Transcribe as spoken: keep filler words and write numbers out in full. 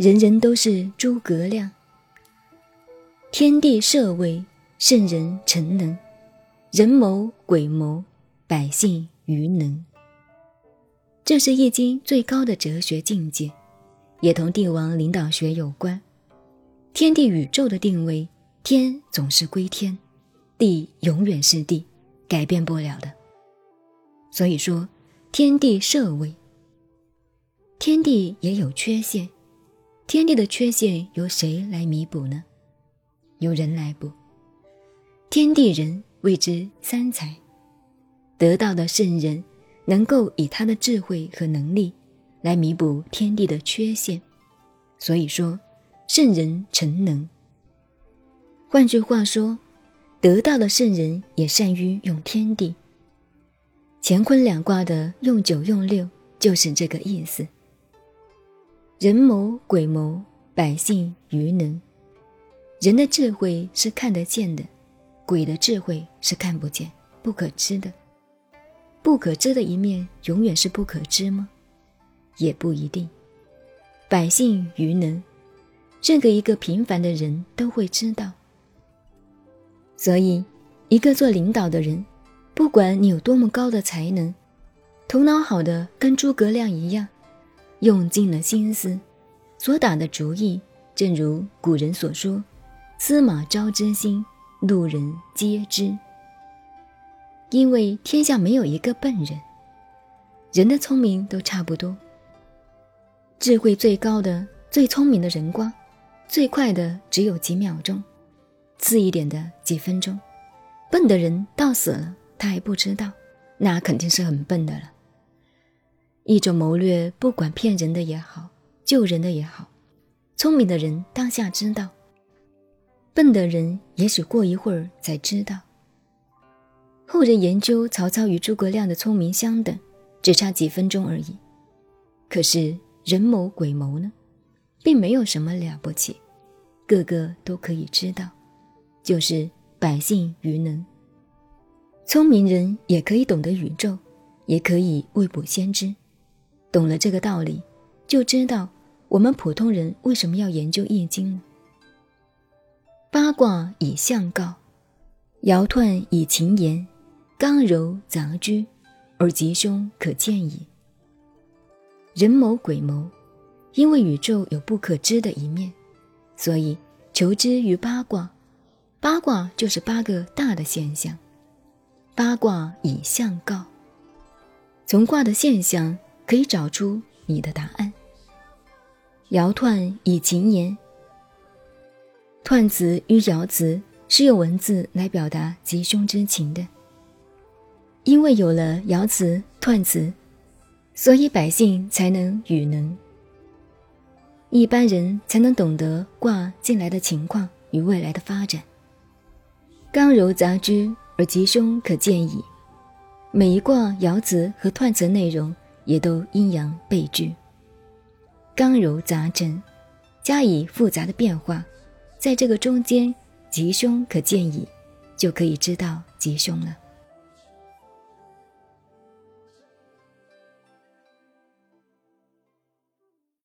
人人都是诸葛亮。天地社稷，圣人臣能，人谋鬼谋，百姓愚能。这是易经最高的哲学境界，也同帝王领导学有关。天地宇宙的定位，天总是归天，地永远是地，改变不了的。所以说天地社稷，天地也有缺陷，天地的缺陷由谁来弥补呢？由人来补。天地人谓之三才，得道的圣人能够以他的智慧和能力来弥补天地的缺陷，所以说圣人臣能。换句话说，得道的圣人也善于用天地。乾坤两卦的用九用六就是这个意思。人谋鬼谋，百姓愚能。人的智慧是看得见的，鬼的智慧是看不见，不可知的。不可知的一面永远是不可知吗？也不一定。百姓愚能，任何一个平凡的人都会知道。所以一个做领导的人，不管你有多么高的才能，头脑好的跟诸葛亮一样，用尽了心思，所打的主意正如古人所说，司马昭之心，路人皆知。因为天下没有一个笨人，人的聪明都差不多。智慧最高的最聪明的人光，最快的只有几秒钟，次一点的几分钟。笨的人到死了他还不知道，那肯定是很笨的了。一种谋略，不管骗人的也好，救人的也好，聪明的人当下知道，笨的人也许过一会儿才知道。后人研究曹操与诸葛亮的聪明相等，只差几分钟而已。可是人谋鬼谋呢，并没有什么了不起，个个都可以知道，就是百姓愚能。聪明人也可以懂得宇宙，也可以未卜先知。懂了这个道理，就知道我们普通人为什么要研究易经了。八卦以象告，爻彖以情言，刚柔杂居，而吉凶可见矣。人谋鬼谋，因为宇宙有不可知的一面，所以求知于八卦。八卦就是八个大的现象。八卦以象告，从卦的现象可以找出你的答案。爻彖以情言，彖辞与爻辞是用文字来表达吉凶之情的。因为有了爻辞、彖辞，所以百姓才能愚能，一般人才能懂得卦近来的情况与未来的发展。刚柔杂居，而吉凶可见矣。每一卦爻辞和彖辞内容也都阴阳备具，刚柔杂陈，加以复杂的变化，在这个中间吉凶可见矣，就可以知道吉凶了。